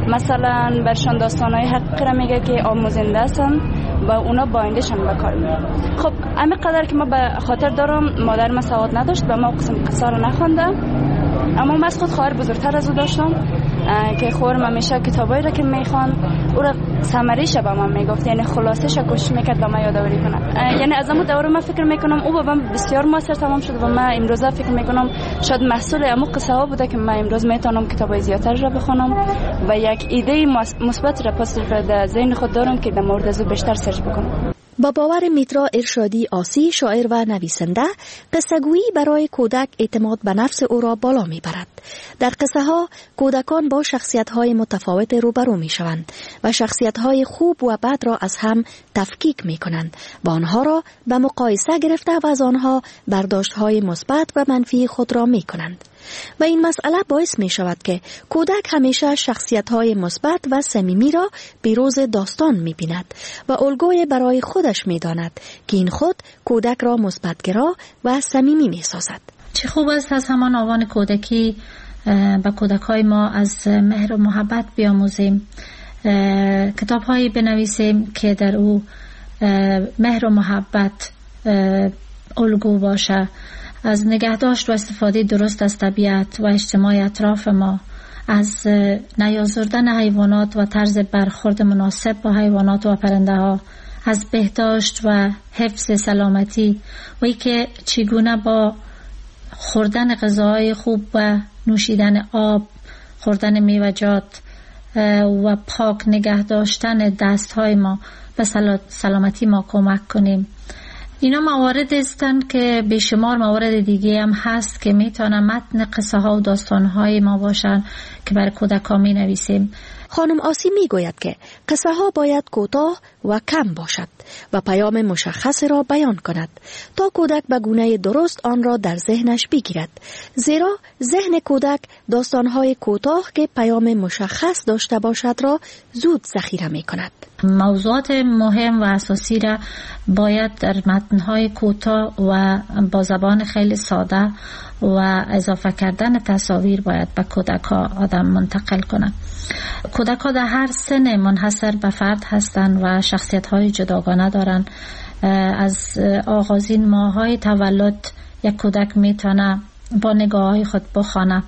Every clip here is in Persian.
مثلا برشان داستانهای حقیقی را میگه که آموزنده هستن و اونا با آیندهشان به کار میبرن. خب همین قدر که ما به خاطر دارم مادر من سواد نداشت و ما قسم قصه رو نخونده، اما من از خود خواهر بزرگتر از او داشتم که خواهرم همیشه کتابایی را که میخوان او را سمریش به من میگفت، یعنی خلاصش کوشش میکرد به من یادآوری کنه. یعنی از اون دوره من فکر میکنم او با من بسیار موثر تمام شد و من امروز فکر میکنم شاید محصول امو قصه ها بوده که من امروز میتونم کتابای زیادتر را بخونم و یک ایده مثبت را پس در ذهن خود دارم که در مورد از او بیشتر سرچ بکنم. با باور میترا ارشادی آسی، شاعر و نویسنده، قصه‌گویی برای کودک اعتماد به نفس او را بالا میبرد. در قصه ها کودکان با شخصیت‌های متفاوت روبرو میشوند و شخصیت‌های خوب و بد را از هم تفکیک میکنند و آنها را به مقایسه گرفته و از آنها برداشت‌های مثبت و منفی خود را میکنند. و این مسئله باعث می شود که کودک همیشه شخصیت‌های مثبت و صمیمی را پیروز داستان می بیند و الگوی برای خودش می داند که این خود کودک را مثبت‌گرا و صمیمی می سازد. چه خوب است از همان آوان کودکی به کودک‌های ما از مهر و محبت بیاموزیم، کتاب‌هایی بنویسیم که در او مهر و محبت الگو باشه، از نگهداشت و استفاده درست از طبیعت و اجتماع اطراف ما، از نیازردن حیوانات و طرز برخورد مناسب با حیوانات و پرنده ها، از بهداشت و حفظ سلامتی و ای که چگونه با خوردن غذاهای خوب و نوشیدن آب، خوردن میوه‌جات و پاک نگه داشتن دستهای ما به سلامتی ما کمک کنیم. اینا موارد هستند که بیشمار موارد دیگه هم هست که میتونه متن قصه ها و داستان های ما باشن که برای کودکان می نویسیم. خانم آسی می گوید که قصه ها باید کوتاه و کم باشد و پیام مشخص را بیان کند تا کودک به گونه درست آن را در ذهنش بگیرد، زیرا ذهن کودک داستان های کوتاه که پیام مشخص داشته باشد را زود ذخیره می کند. موضوعات مهم و اساسی را باید در متن‌های کوتاه و با زبان خیلی ساده و اضافه کردن تصاویر باید به کودک‌ها آدم منتقل کنه. کودک‌ها در هر سن منحصر به فرد هستند و شخصیت‌های جداگانه دارند. از آغازین ماه‌های تولد یک کودک میتونه با نگاه‌های خود بخوانه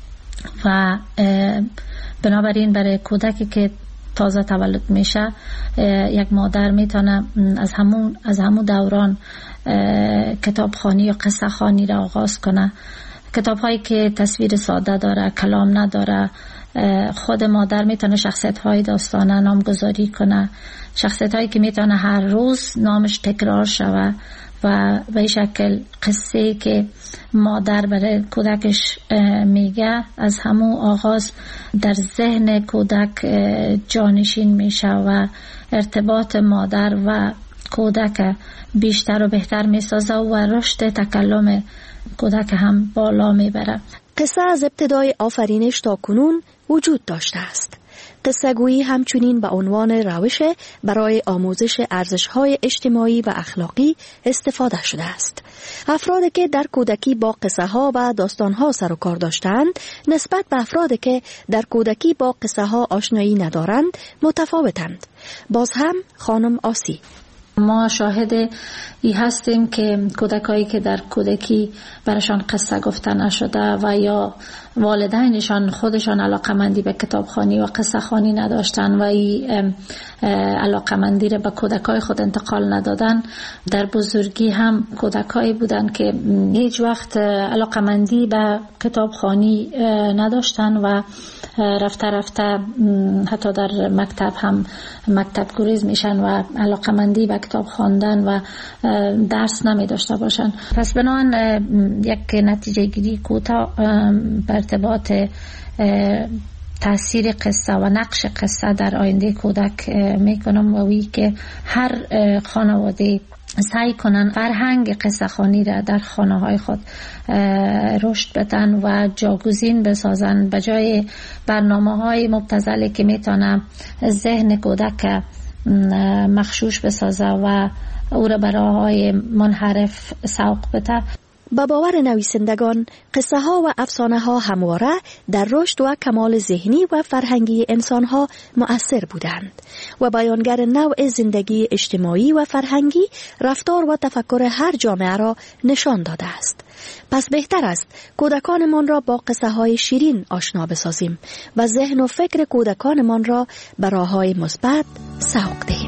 و بنابراین برای کودکی که تازه تولد میشه یک مادر میتونه از همون دوران کتابخوانی یا قصه خوانی را آغاز کنه. کتاب هایی که تصویر ساده داره، کلام نداره، خود مادر میتونه شخصیت های داستانه نامگذاری کنه، شخصیت هایی که میتونه هر روز نامش تکرار شوه و به این شکل قصه که مادر برای کودکش میگه از همون آغاز در ذهن کودک جانشین میشه و ارتباط مادر و کودک بیشتر و بهتر میسازه و رشد تکلم کودک هم بالا میبره. قصه از ابتدای آفرینش تا کنون وجود داشته است. قصه گویی همچنین به عنوان روش برای آموزش ارزش‌های اجتماعی و اخلاقی استفاده شده است. افرادی که در کودکی با قصه ها و داستان ها سر و کار داشتند نسبت به افرادی که در کودکی با قصه ها آشنایی ندارند متفاوتند. باز هم خانم آسی: ما شاهد ای هستیم که کودکایی که در کودکی برشان قصه گفته نشده و یا والدینشان خودشان علاقمندی به کتابخوانی و قصه خوانی نداشتن و این علاقمندی را به کودکای خود انتقال ندادن، در بزرگی هم کودکایی بودن که هیچ وقت علاقمندی به کتابخوانی نداشتن و رفته رفته حتی در مکتب هم مکتب گریز میشن و علاقمندی به کتاب خواندن و درس نمی داشته باشن. پس بنابراین یک نتیجه گیری کوتاه بر ارتباط تاثیر قصه و نقش قصه در آینده کودک میکنم و وی که هر خانواده سعی کنن فرهنگ قصه خوانی را در خانه های خود رشد بدن و جاگزین بسازن به جای برنامه های مبتذلی که میتونه ذهن کودک مخشوش بسازه و او را به راه‌های منحرف سوق بده. با باور نویسندگان، قصه ها و افسانه ها همواره در رشد و کمال ذهنی و فرهنگی انسان ها مؤثر بودند و بیانگر نوع زندگی اجتماعی و فرهنگی، رفتار و تفکر هر جامعه را نشان داده است. پس بهتر است کودکانمان را با قصه های شیرین آشنا بسازیم و ذهن و فکر کودکانمان را به راه‌های مثبت سوق دهیم.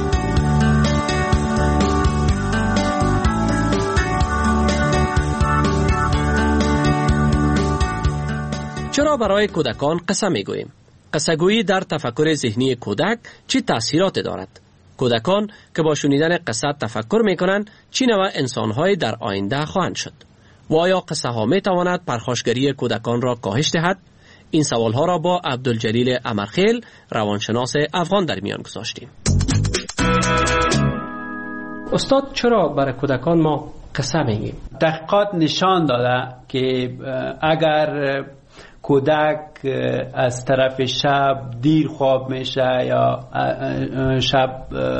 چرا برای کودکان قصه میگوییم؟ قصه گویی در تفکر ذهنی کودک چه تأثیراتی دارد؟ کودکان که با شنیدن قصه تفکر میکنند چه نوع انسان‌های در آینده خواهند شد؟ و آیا قصه ها می تواند پرخاشگری کودکان را کاهش دهد؟ این سوال ها را با عبدالجلیل امرخیل، روانشناس افغان، در میان گذاشتیم. استاد، چرا برای کودکان ما قصه میگیم؟ تحقیقات نشان داده که اگر کودک از طرف شب دیر خواب میشه یا شب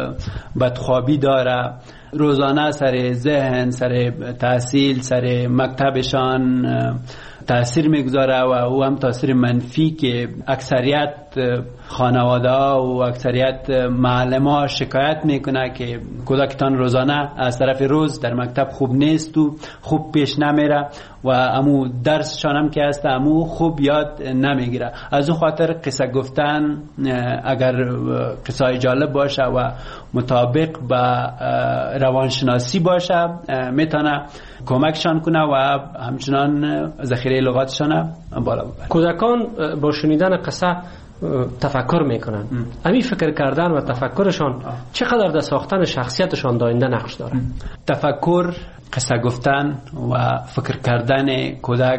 بدخوابی داره، روزانه سر ذهن، سر تحصیل، سر مکتبشان تأثیر میگذاره و او هم تأثیر منفی که اکثریت خانواده و اکثریت معلمان شکایت میکنه که کودکتان روزانه از طرف روز در مکتب خوب نیست و خوب پیش نمیره و امو درسشان هم که هست امو خوب یاد نمیگیره. از اون خاطر قصه گفتن اگر قصه جالب باشه و مطابق با روانشناسی باشه میتونه کمکشان کنه و همچنان ذخیره لغاتشان بالا ببره. کودکان با شنیدن قصه تفکر میکنن. همین فکر کردن و تفکرشان چقدر در ساختن شخصیتشان داینده نقش داره؟ تفکر، قصه گفتن و فکر کردن کودک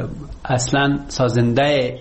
اصلا سازنده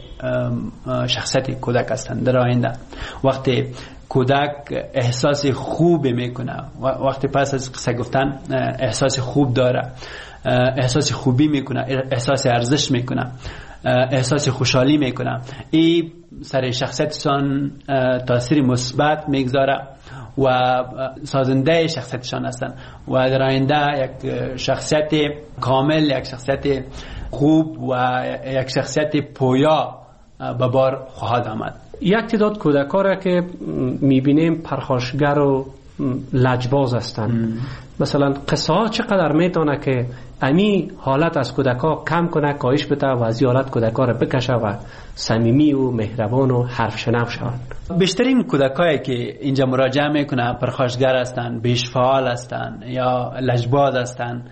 شخصیت کودک هستند در آینده. وقتی کودک احساس خوب میکنه، وقتی پس از قصه گفتن احساس خوب داره، احساس خوبی میکنه، احساس ارزش میکنه، احساس خوشحالی میکنه، این سر شخصیتشان تاثیر مثبت میگذاره و سازنده شخصیتشان هستن و در آینده یک شخصیت کامل، یک شخصیت خوب و یک شخصیت پویا به بار خواهد آمد. یک تعداد کودک‌ها را که میبینیم پرخاشگر و لجباز هستند، مثلا قصه ها چقدر میتونه که امی حالت از کودک‌ها کم کنه، کاهش بده و از حالت کودک‌ها را بکشه و صمیمی و مهربان و حرف شنو شوند؟ بیشترین کودکایی که اینجا مراجعه میکنه پرخاشگر هستند، بیش فعال هستند یا لجباز هستند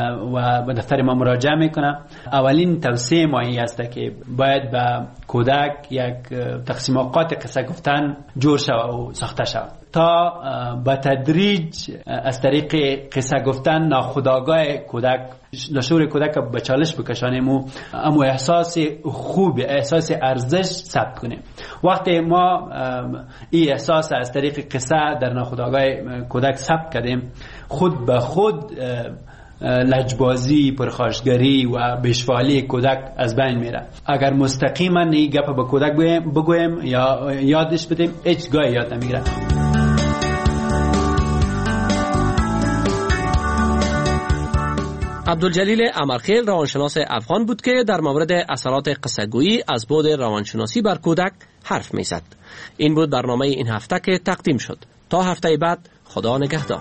و به دفتر ما مراجعه میکنه. اولین توصیه ما این است که باید به کودک یک تقسیم اوقات قصه گفتن جور شود و ساخته شود تا به تدریج از طریق قصه گفتن ناخودآگاه کودک، لشور کودک به چالش بکشانیم و امو احساس خوب، احساس ارزش ثبت کنیم. وقتی ما این احساس از طریق قصه در ناخودآگاه کودک ثبت کردیم، خود به خود لجبازی، پرخاشگری و بیشفعالی کودک از بین میره. اگر مستقیما این گپ به کودک بگویم یا یادش بدیم، هیچ گاهی یاد نمیگیره. عبدالجلیل امرخیل، روانشناس افغان بود که در مورد اثرات قصه‌گویی از بعد روانشناسی بر کودک حرف میزد. این بود برنامه این هفته که تقدیم شد. تا هفته بعد، خدا نگهدار.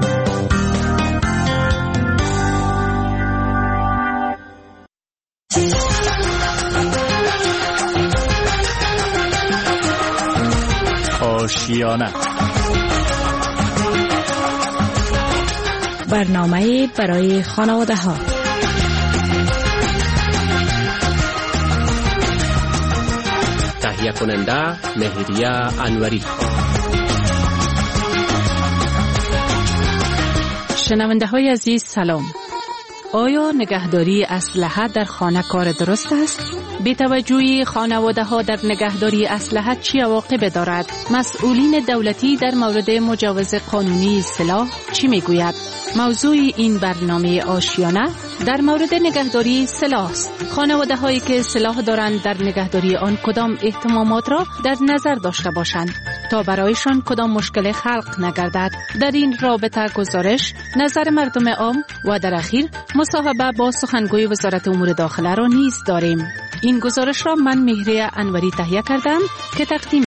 آشیانه، برنامه برای خانواده ها. تهیه کننده مهریه انوری. شنونده های عزیز سلام. آیا نگهداری اسلحه در خانه کار درست است؟ بی توجهی خانواده ها در نگهداری اسلحه چی عواقب دارد؟ مسئولین دولتی در مورد مجوز قانونی سلاح چی میگوید؟ موضوع این برنامه آشیانه در مورد نگهداری سلاح است. خانواده هایی که سلاح دارند در نگهداری آن کدام اهتمامات را در نظر داشته باشند؟ تا برایشان کدام مشکل خلق نگردد. در این رابطه گزارش نظر مردم عام و در اخیر مصاحبه با سخنگوی وزارت امور داخله را نیز داریم. این گزارش را من مهریه انوری تهیه کردم که تقدیم